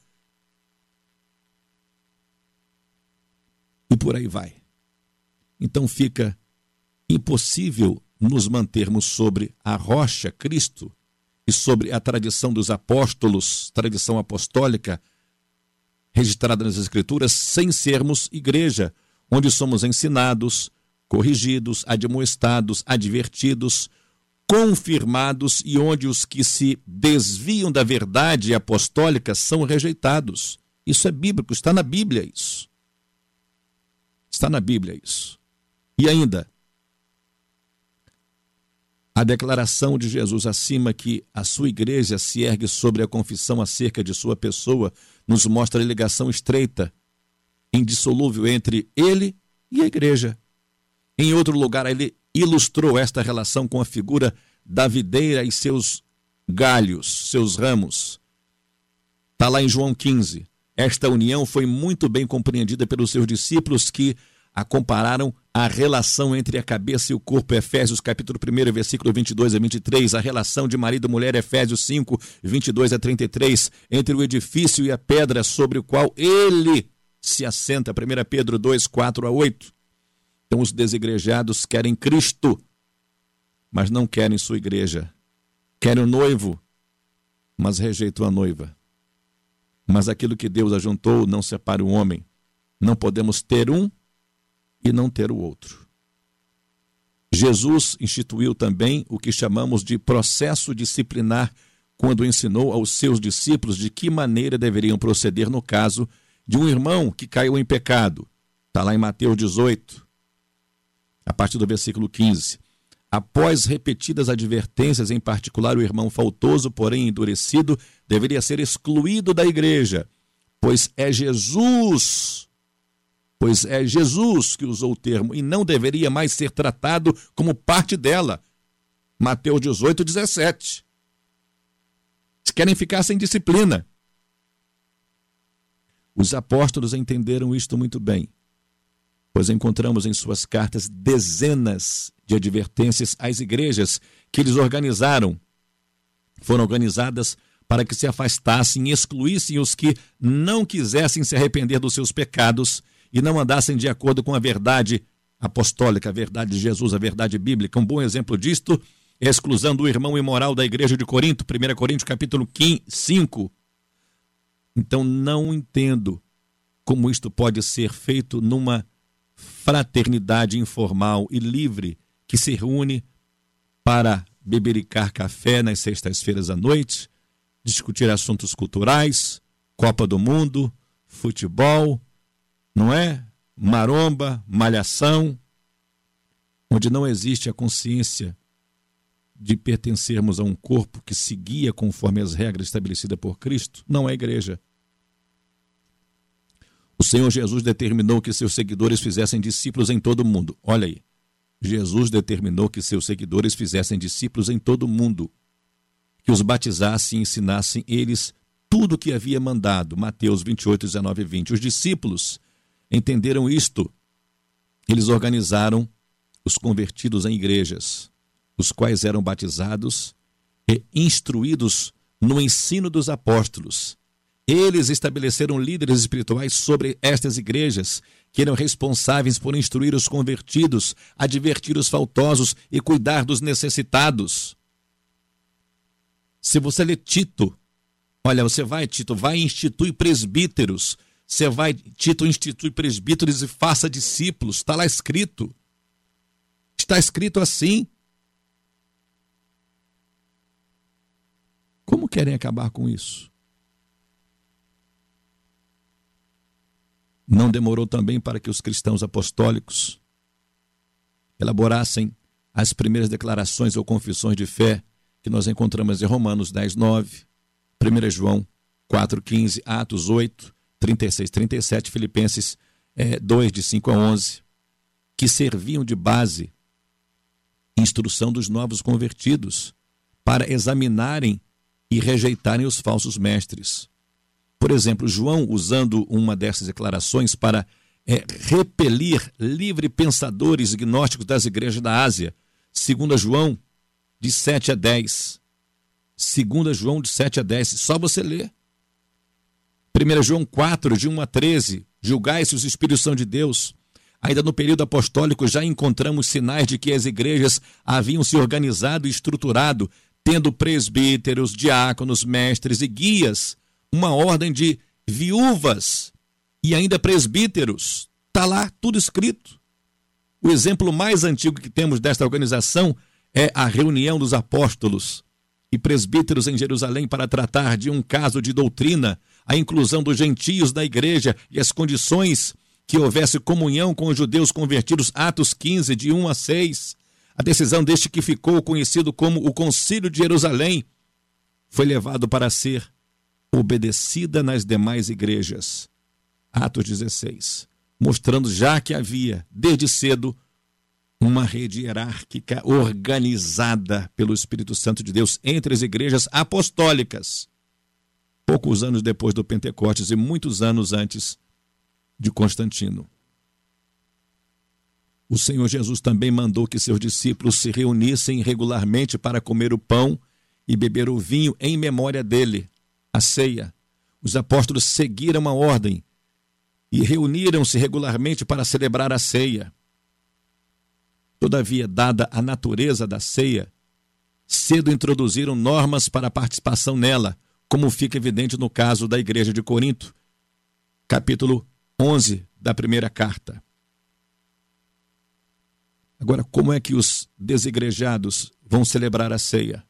E por aí vai. Então fica impossível nos mantermos sobre a rocha, Cristo, e sobre a tradição dos apóstolos, tradição apostólica, registrada nas Escrituras, sem sermos igreja, onde somos ensinados, corrigidos, admoestados, advertidos, confirmados e onde os que se desviam da verdade apostólica são rejeitados. Isso é bíblico, está na Bíblia isso. Está na Bíblia isso. E ainda, a declaração de Jesus acima que a sua igreja se ergue sobre a confissão acerca de sua pessoa nos mostra a ligação estreita, indissolúvel entre ele e a igreja. Em outro lugar, ele ilustrou esta relação com a figura da videira e seus galhos, seus ramos. Está lá em João quinze. Esta união foi muito bem compreendida pelos seus discípulos, que a compararam à relação entre a cabeça e o corpo, Efésios capítulo um, versículo vinte e dois a vinte e três, a relação de marido e mulher, Efésios cinco, vinte e dois a trinta e três, entre o edifício e a pedra sobre o qual ele se assenta, primeira Pedro dois, quatro a oito. Então os desigrejados querem Cristo, mas não querem sua igreja. Querem o noivo, mas rejeitam a noiva. Mas aquilo que Deus ajuntou não separa o homem. Não podemos ter um e não ter o outro. Jesus instituiu também o que chamamos de processo disciplinar, quando ensinou aos seus discípulos de que maneira deveriam proceder no caso de um irmão que caiu em pecado. Está lá em Mateus dezoito, a partir do versículo quinze. Após repetidas advertências, em particular o irmão faltoso, porém endurecido, deveria ser excluído da igreja, pois é Jesus, pois é Jesus que usou o termo, e não deveria mais ser tratado como parte dela. Mateus dezoito, dezessete. Se querem ficar sem disciplina. Os apóstolos entenderam isto muito bem, pois encontramos em suas cartas dezenas de advertências às igrejas que eles organizaram. Foram organizadas para que se afastassem e excluíssem os que não quisessem se arrepender dos seus pecados e não andassem de acordo com a verdade apostólica, a verdade de Jesus, a verdade bíblica. Um bom exemplo disto é a exclusão do irmão imoral da igreja de Corinto, primeira Coríntios capítulo cinco. Então não entendo como isto pode ser feito numa fraternidade informal e livre que se reúne para bebericar café nas sextas-feiras à noite, discutir assuntos culturais, Copa do Mundo, futebol, não é? Maromba, malhação, onde não existe a consciência de pertencermos a um corpo que se guia conforme as regras estabelecidas por Cristo. Não é igreja. O Senhor Jesus determinou que seus seguidores fizessem discípulos em todo o mundo. Olha aí. Jesus determinou que seus seguidores fizessem discípulos em todo o mundo, que os batizassem e ensinassem eles tudo o que havia mandado. Mateus vinte e oito, dezenove e vinte. Os discípulos entenderam isto. Eles organizaram os convertidos em igrejas, os quais eram batizados e instruídos no ensino dos apóstolos. Eles estabeleceram líderes espirituais sobre estas igrejas, que eram responsáveis por instruir os convertidos, advertir os faltosos e cuidar dos necessitados. Se você lê Tito, olha, você vai, Tito, vai e institui presbíteros. Você vai, Tito, institui presbíteros e faça discípulos. Está lá escrito. Está escrito assim. Como querem acabar com isso? Não demorou também para que os cristãos apostólicos elaborassem as primeiras declarações ou confissões de fé que nós encontramos em Romanos dez, nove, primeira João quatro, quinze, Atos oito, trinta e seis, trinta e sete, Filipenses é, dois, de cinco a onze, que serviam de base, instrução dos novos convertidos, para examinarem e rejeitarem os falsos mestres. Por exemplo, João, usando uma dessas declarações para é, repelir livre pensadores gnósticos das igrejas da Ásia, segunda João, de sete a dez. segunda João, de sete a dez, só você ler. primeira João quatro, de um a treze, julgai se os espíritos são de Deus. Ainda no período apostólico já encontramos sinais de que as igrejas haviam se organizado e estruturado, tendo presbíteros, diáconos, mestres e guias, uma ordem de viúvas e ainda presbíteros. Está lá tudo escrito. O exemplo mais antigo que temos desta organização é a reunião dos apóstolos e presbíteros em Jerusalém para tratar de um caso de doutrina, a inclusão dos gentios na igreja e as condições que houvesse comunhão com os judeus convertidos, Atos quinze, de um a seis. A decisão deste que ficou conhecido como o Concílio de Jerusalém foi levado para ser obedecida nas demais igrejas. Atos dezesseis, mostrando já que havia, desde cedo, uma rede hierárquica organizada pelo Espírito Santo de Deus entre as igrejas apostólicas, poucos anos depois do Pentecostes e muitos anos antes de Constantino. O Senhor Jesus também mandou que seus discípulos se reunissem regularmente para comer o pão e beber o vinho em memória dele, a ceia. Os apóstolos seguiram a ordem e reuniram-se regularmente para celebrar a ceia. Todavia, dada a natureza da ceia, cedo introduziram normas para a participação nela, como fica evidente no caso da igreja de Corinto, capítulo onze da primeira carta. Agora, como é que os desigrejados vão celebrar a ceia?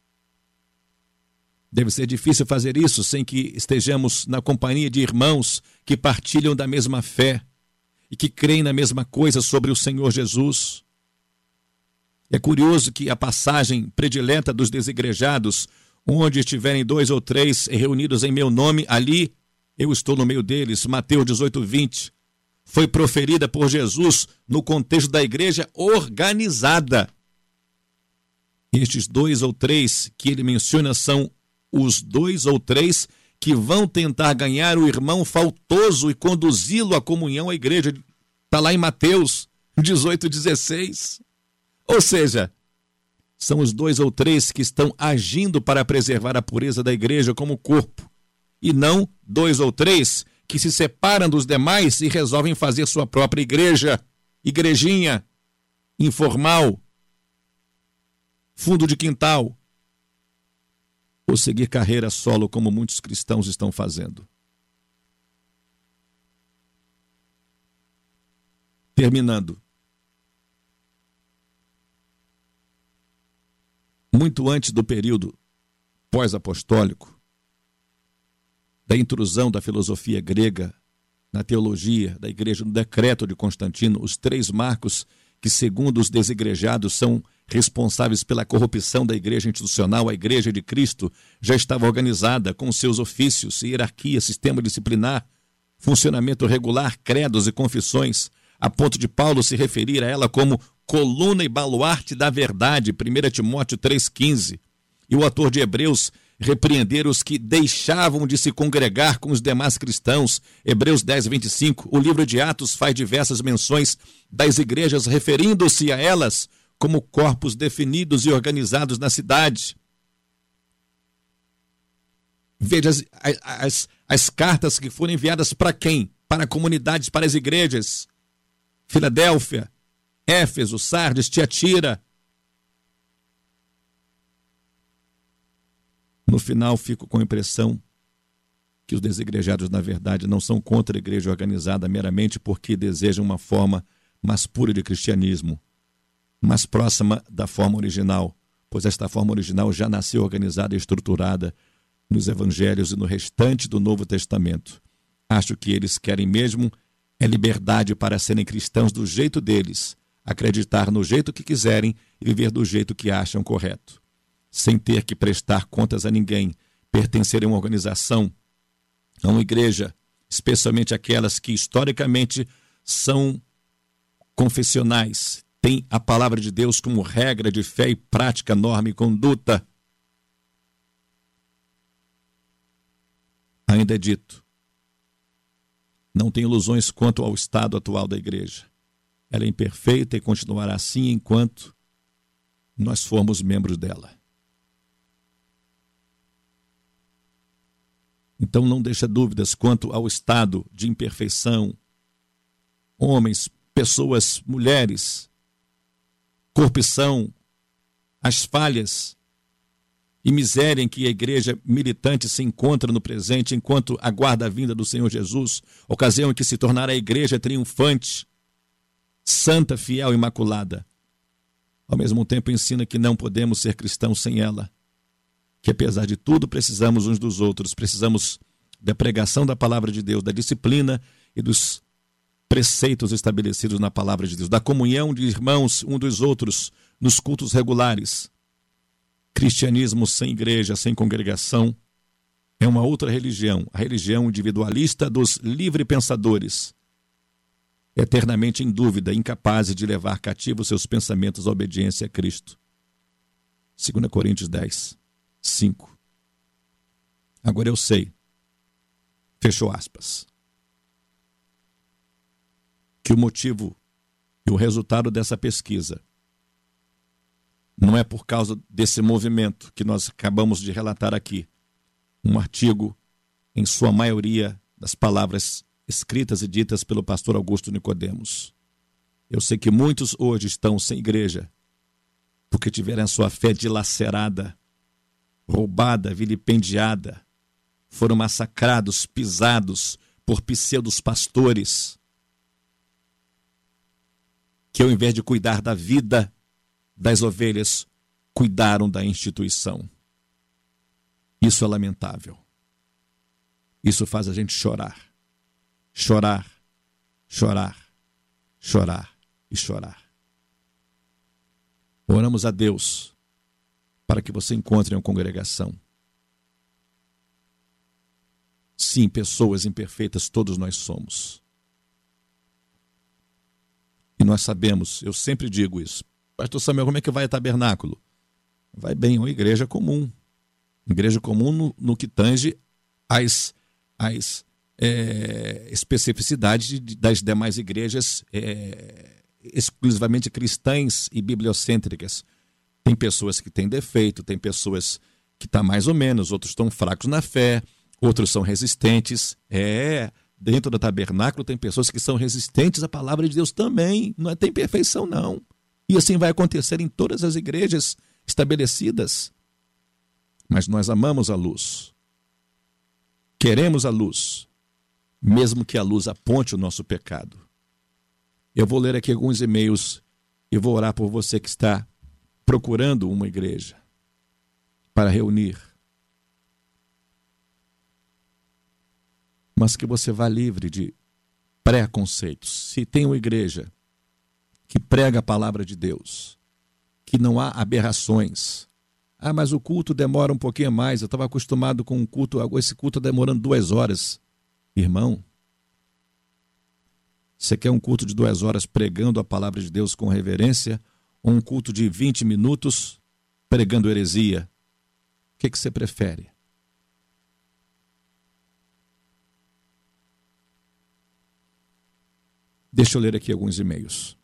Deve ser difícil fazer isso sem que estejamos na companhia de irmãos que partilham da mesma fé e que creem na mesma coisa sobre o Senhor Jesus. É curioso que a passagem predileta dos desigrejados, onde estiverem dois ou três reunidos em meu nome, ali eu estou no meio deles, Mateus dezoito, vinte, foi proferida por Jesus no contexto da igreja organizada. Estes dois ou três que ele menciona são os dois ou três que vão tentar ganhar o irmão faltoso e conduzi-lo à comunhão à igreja. Está lá em Mateus dezoito, dezesseis. Ou seja, são os dois ou três que estão agindo para preservar a pureza da igreja como corpo, e não dois ou três que se separam dos demais e resolvem fazer sua própria igreja, igrejinha, informal, fundo de quintal, ou seguir carreira solo como muitos cristãos estão fazendo. Terminando. Muito antes do período pós-apostólico, da intrusão da filosofia grega na teologia da igreja, no decreto de Constantino, os três marcos que, segundo os desigrejados, são responsáveis pela corrupção da igreja institucional, a igreja de Cristo, já estava organizada com seus ofícios, hierarquia, sistema disciplinar, funcionamento regular, credos e confissões, a ponto de Paulo se referir a ela como coluna e baluarte da verdade, primeira Timóteo três, quinze. E o autor de Hebreus repreender os que deixavam de se congregar com os demais cristãos, Hebreus dez, vinte e cinco. O livro de Atos faz diversas menções das igrejas, referindo-se a elas como corpos definidos e organizados na cidade. Veja as, as, as cartas que foram enviadas para quem? Para comunidades, para as igrejas. Filadélfia, Éfeso, Sardes, Tiatira. No final, fico com a impressão que os desigrejados, na verdade, não são contra a igreja organizada meramente porque desejam uma forma mais pura de cristianismo, mais próxima da forma original, pois esta forma original já nasceu organizada e estruturada nos evangelhos e no restante do Novo Testamento. Acho que eles querem mesmo é liberdade para serem cristãos do jeito deles, acreditar no jeito que quiserem e viver do jeito que acham correto, sem ter que prestar contas a ninguém, pertencer a uma organização, a uma igreja, especialmente aquelas que historicamente são confessionais, têm a palavra de Deus como regra de fé e prática, norma e conduta. Ainda é dito, não tem ilusões quanto ao estado atual da igreja. Ela é imperfeita e continuará assim enquanto nós formos membros dela. Então não deixa dúvidas quanto ao estado de imperfeição. Homens, pessoas, mulheres, corrupção, as falhas e miséria em que a igreja militante se encontra no presente enquanto aguarda a vinda do Senhor Jesus, ocasião em que se tornará a igreja triunfante, santa, fiel, imaculada. Ao mesmo tempo ensina que não podemos ser cristãos sem ela, que apesar de tudo precisamos uns dos outros, precisamos da pregação da palavra de Deus, da disciplina e dos preceitos estabelecidos na palavra de Deus, da comunhão de irmãos um dos outros nos cultos regulares. Cristianismo sem igreja, sem congregação, é uma outra religião, a religião individualista dos livre-pensadores, eternamente em dúvida, incapazes de levar cativos seus pensamentos à obediência a Cristo. Segunda Coríntios dez, cinco. Agora eu sei, fechou aspas, que o motivo e o resultado dessa pesquisa não é por causa desse movimento que nós acabamos de relatar aqui. Um artigo, em sua maioria, das palavras escritas e ditas pelo pastor Augusto Nicodemos. Eu sei que muitos hoje estão sem igreja, porque tiveram a sua fé dilacerada, roubada, vilipendiada, foram massacrados, pisados por pseudos pastores, que ao invés de cuidar da vida das ovelhas, cuidaram da instituição. Isso é lamentável. Isso faz a gente chorar. Chorar, chorar, chorar e chorar. Oramos a Deus para que você encontre uma congregação. Sim, pessoas imperfeitas todos nós somos. E nós sabemos, eu sempre digo isso. Pastor Samuel, como é que vai a tabernáculo? Vai bem, uma igreja comum. Igreja comum no, no que tange as, as é, especificidades das demais igrejas é, exclusivamente cristãs e bibliocêntricas. Tem pessoas que têm defeito, tem pessoas que estão mais ou menos, outros estão fracos na fé, outros são resistentes. É, dentro do tabernáculo tem pessoas que são resistentes à palavra de Deus também. Não tem perfeição, não. E assim vai acontecer em todas as igrejas estabelecidas. Mas nós amamos a luz. Queremos a luz, mesmo que a luz aponte o nosso pecado. Eu vou ler aqui alguns e-mails e vou orar por você que está procurando uma igreja para reunir. Mas que você vá livre de preconceitos. Se tem uma igreja que prega a palavra de Deus, que não há aberrações. Ah, mas o culto demora um pouquinho mais, eu estava acostumado com um culto, esse culto demorando duas horas. Irmão, você quer um culto de duas horas pregando a palavra de Deus com reverência, ou um culto de vinte minutos pregando heresia? O que, que você prefere? Deixa eu ler aqui alguns e-mails.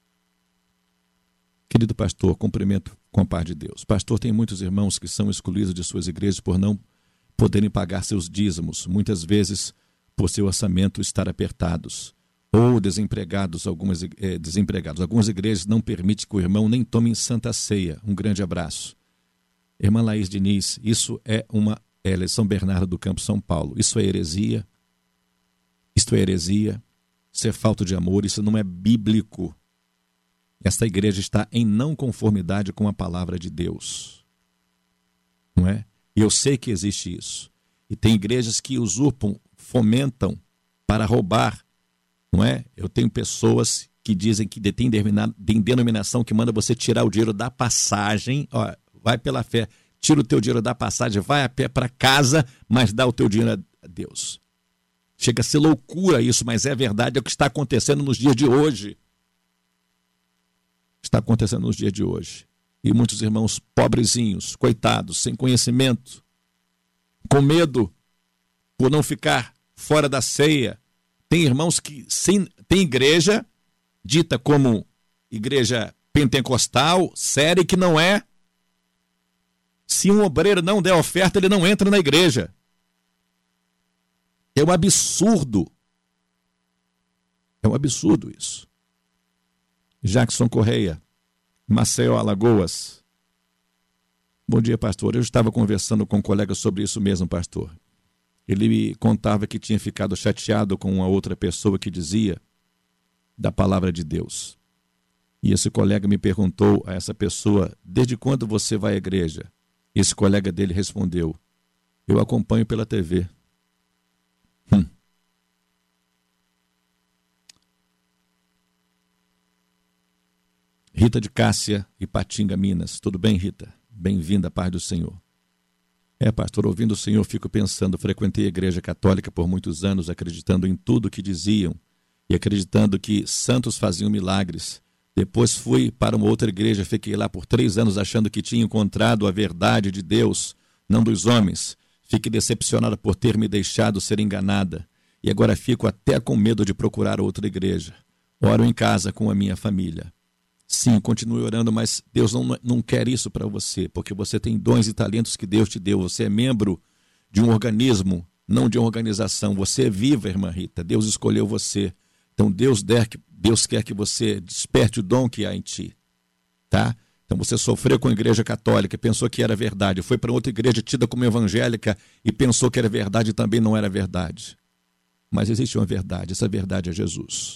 Querido pastor, cumprimento com a paz de Deus. Pastor, tem muitos irmãos que são excluídos de suas igrejas por não poderem pagar seus dízimos, muitas vezes por seu orçamento estar apertados, ou desempregados, algumas, eh, desempregados. Algumas igrejas não permitem que o irmão nem tome santa ceia. Um grande abraço. Irmã Laís Diniz, isso é uma... Ela é São Bernardo do Campo, São Paulo. Isso é heresia. Isto é heresia. Isso é falta de amor. Isso não é bíblico. Esta igreja está em não conformidade com a palavra de Deus. Não é? E eu sei que existe isso. E tem igrejas que usurpam, fomentam para roubar não é? Eu tenho pessoas que dizem que tem denominação que manda você tirar o dinheiro da passagem, ó, vai pela fé, tira o teu dinheiro da passagem, vai a pé para casa, mas dá o teu dinheiro a Deus. Chega a ser loucura isso, mas é verdade, é o que está acontecendo nos dias de hoje. Está acontecendo nos dias de hoje. E muitos irmãos pobrezinhos, coitados, sem conhecimento, com medo por não ficar fora da ceia. Tem irmãos que sem, tem igreja dita como igreja pentecostal, séria, e que não é. Se um obreiro não der oferta, ele não entra na igreja. É um absurdo. É um absurdo isso. Jackson Correia, Maceió, Alagoas. Bom dia, pastor. Eu estava conversando com um colega sobre isso mesmo, pastor. Ele me contava que tinha ficado chateado com uma outra pessoa que dizia da palavra de Deus. E esse colega me perguntou a essa pessoa, desde quando você vai à igreja? E esse colega dele respondeu, eu acompanho pela T V. Hum. Rita de Cássia, Ipatinga, Minas. Tudo bem, Rita? Bem-vinda, paz do Senhor. É, pastor, ouvindo o Senhor, fico pensando, frequentei a igreja católica por muitos anos, acreditando em tudo que diziam e acreditando que santos faziam milagres. Depois fui para uma outra igreja, fiquei lá por três anos achando que tinha encontrado a verdade de Deus, não dos homens. Fiquei decepcionada por ter me deixado ser enganada e agora fico até com medo de procurar outra igreja. Oro em casa com a minha família. Sim, continue orando, mas Deus não, não quer isso para você, porque você tem dons e talentos que Deus te deu. Você é membro de um organismo, não de uma organização. Você é viva, irmã Rita. Deus escolheu você. Então Deus, der, Deus quer que você desperte o dom que há em ti. Tá? Então você sofreu com a igreja católica, pensou que era verdade. Foi para outra igreja tida como evangélica e pensou que era verdade e também não era verdade. Mas existe uma verdade, essa verdade é Jesus.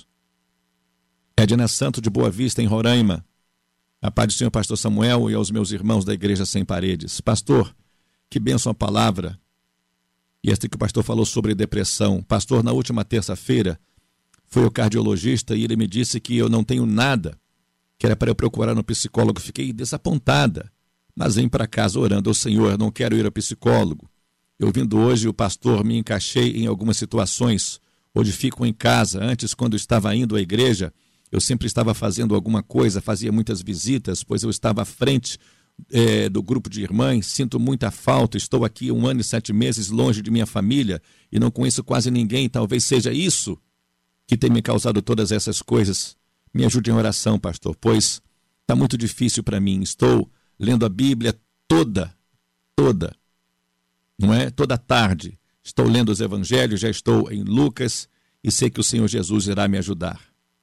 Edna Santo de Boa Vista, em Roraima. A paz do Senhor, pastor Samuel, e aos meus irmãos da Igreja Sem Paredes. Pastor, que bênção a palavra. E esta que o pastor falou sobre depressão. Pastor, na última terça-feira, foi o cardiologista e ele me disse que eu não tenho nada, que era para eu procurar um psicólogo. Fiquei desapontada, mas vim para casa orando ao Senhor, eu não quero ir ao psicólogo. Eu vindo hoje, o pastor, me encaixei em algumas situações, onde fico em casa. Antes, quando estava indo à igreja, eu sempre estava fazendo alguma coisa, fazia muitas visitas, pois eu estava à frente é, do grupo de irmãs, sinto muita falta, estou aqui um ano e sete meses longe de minha família e não conheço quase ninguém, talvez seja isso que tem me causado todas essas coisas. Me ajude em oração, pastor, pois está muito difícil para mim, estou lendo a Bíblia toda, toda, não é? Toda tarde, estou lendo os evangelhos, já estou em Lucas e sei que o Senhor Jesus irá me ajudar.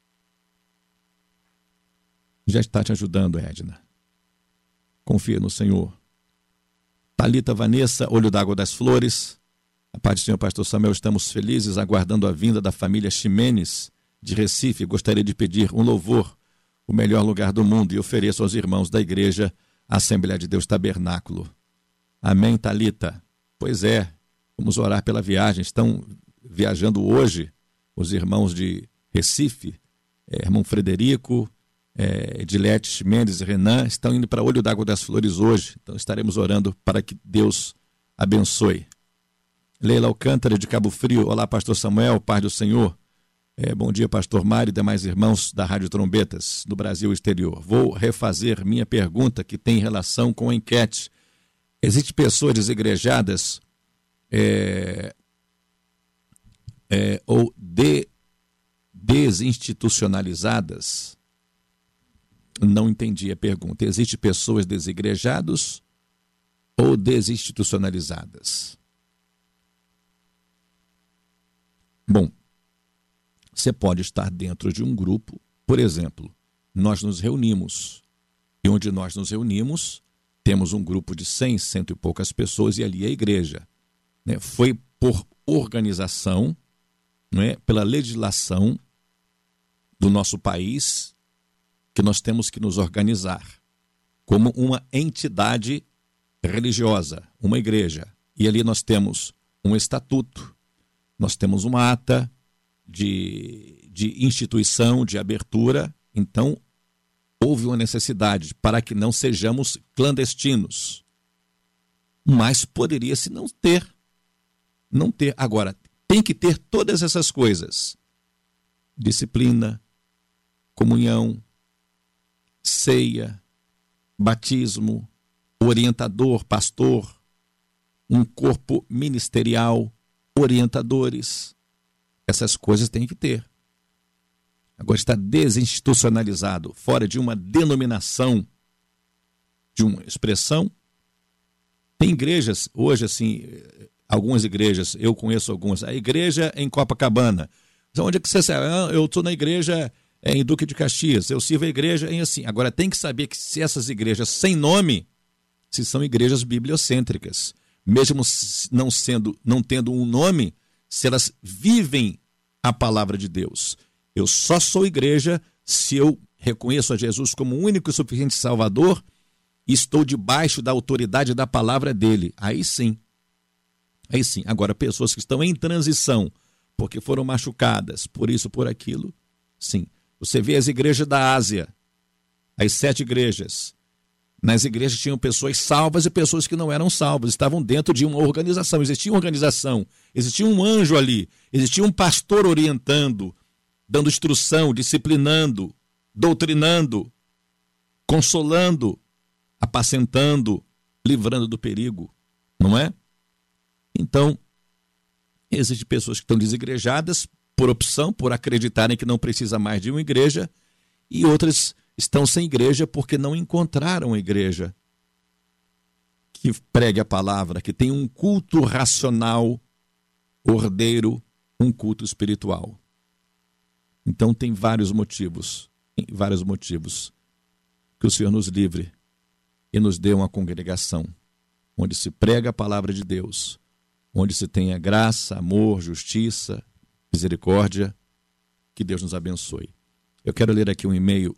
Já está te ajudando, Edna. Confia no Senhor. Talita Vanessa, Olho d'Água das Flores. A paz do Senhor, pastor Samuel, estamos felizes aguardando a vinda da família Ximenes de Recife. Gostaria de pedir um louvor, o melhor lugar do mundo, e ofereço aos irmãos da igreja Assembleia de Deus Tabernáculo. Amém, Talita. Pois é, vamos orar pela viagem. Estão viajando hoje os irmãos de Recife, é, irmão Frederico, É, Edilete Mendes e Renan estão indo para Olho d'Água das Flores hoje, então estaremos orando para que Deus abençoe. Leila Alcântara de Cabo Frio, olá pastor Samuel, paz do Senhor. É, bom dia pastor Mário e demais irmãos da Rádio Trombetas do Brasil exterior. Vou refazer minha pergunta que tem relação com a enquete. Existem pessoas desigrejadas é, é, ou de, desinstitucionalizadas? Não entendi a pergunta. Existem pessoas desigrejadas ou desinstitucionalizadas? Bom, você pode estar dentro de um grupo, por exemplo, nós nos reunimos, e onde nós nos reunimos, temos um grupo de cem, cento e poucas pessoas, e ali é a igreja. Né? Foi por organização, não é? Pela legislação do nosso país, que nós temos que nos organizar como uma entidade religiosa, uma igreja. E ali nós temos um estatuto, nós temos uma ata, de, de instituição, de abertura. Então, houve uma necessidade para que não sejamos clandestinos. Mas poderia-se não ter. Não ter. Agora, tem que ter todas essas coisas. Disciplina, comunhão, ceia, batismo, orientador, pastor, um corpo ministerial, orientadores. Essas coisas tem que ter. Agora está desinstitucionalizado, fora de uma denominação, de uma expressão. Tem igrejas, hoje assim, algumas igrejas, eu conheço algumas, a igreja em Copacabana. Onde é que você sabe? Eu estou na igreja em Duque de Caxias, eu sirvo a igreja em assim. Agora tem que saber que se essas igrejas sem nome, se são igrejas bibliocêntricas, mesmo não sendo, não tendo um nome, se elas vivem a palavra de Deus. Eu só sou igreja se eu reconheço a Jesus como o único e suficiente Salvador e estou debaixo da autoridade da palavra dele. Aí sim. Aí sim. Agora, pessoas que estão em transição, porque foram machucadas, por isso, por aquilo, sim. Você vê as igrejas da Ásia, as sete igrejas. Nas igrejas tinham pessoas salvas e pessoas que não eram salvas, estavam dentro de uma organização. Existia uma organização, existia um anjo ali, existia um pastor orientando, dando instrução, disciplinando, doutrinando, consolando, apacentando, livrando do perigo, não é? Então, existem pessoas que estão desigrejadas por opção, por acreditarem que não precisa mais de uma igreja, e outras estão sem igreja porque não encontraram a igreja que pregue a palavra, que tem um culto racional, ordeiro, um culto espiritual. Então tem vários motivos, vários motivos que o Senhor nos livre e nos dê uma congregação onde se prega a palavra de Deus, onde se tenha graça, amor, justiça, misericórdia. Que Deus nos abençoe. Eu quero ler aqui um e-mail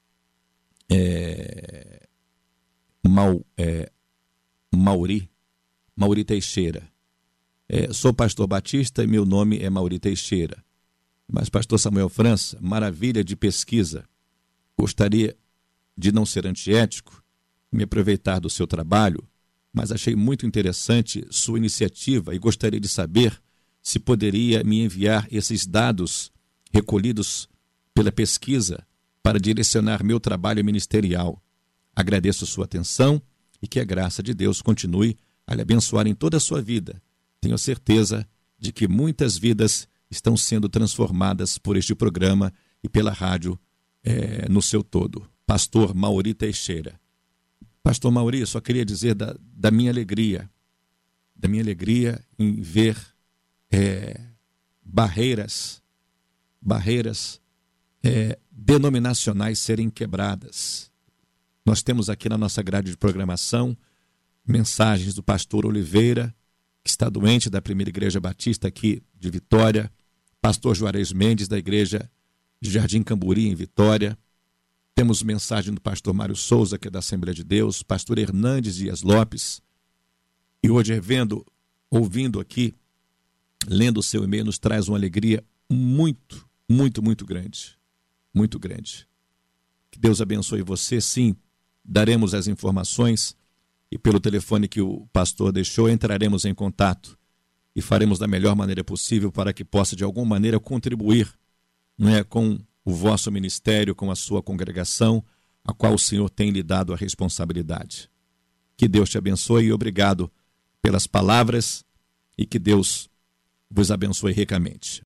é, Mau, é, Mauri, Mauri Teixeira. É, sou pastor batista e meu nome é Mauri Teixeira. Mas pastor Samuel França, maravilha de pesquisa. Gostaria de não ser antiético, me aproveitar do seu trabalho, mas achei muito interessante sua iniciativa e gostaria de saber se poderia me enviar esses dados recolhidos pela pesquisa para direcionar meu trabalho ministerial. Agradeço sua atenção e que a graça de Deus continue a lhe abençoar em toda a sua vida. Tenho certeza de que muitas vidas estão sendo transformadas por este programa e pela rádio é, no seu todo. Pastor Mauri Teixeira. Pastor Mauri, só queria dizer da, da minha alegria, da minha alegria em ver é, barreiras, barreiras é, denominacionais serem quebradas. Nós temos aqui na nossa grade de programação mensagens do pastor Oliveira, que está doente, da Primeira Igreja Batista aqui de Vitória, pastor Juarez Mendes, da Igreja de Jardim Camburi, em Vitória. Temos mensagem do pastor Mário Souza, que é da Assembleia de Deus, pastor Hernandes Dias Lopes. E hoje, vendo, ouvindo aqui, lendo o seu e-mail, nos traz uma alegria muito, muito, muito grande. Muito grande. Que Deus abençoe você. Sim, daremos as informações e pelo telefone que o pastor deixou, entraremos em contato e faremos da melhor maneira possível para que possa, de alguma maneira, contribuir, não é, com o vosso ministério, com a sua congregação, a qual o Senhor tem lhe dado a responsabilidade. Que Deus te abençoe e obrigado pelas palavras e que Deus vos abençoe ricamente.